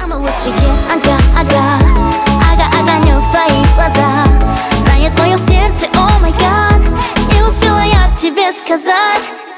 самый лучший, ага, ага. Ага, огонек в твоих глазах ранит мое сердце, о май гад. Не успела я тебе сказать.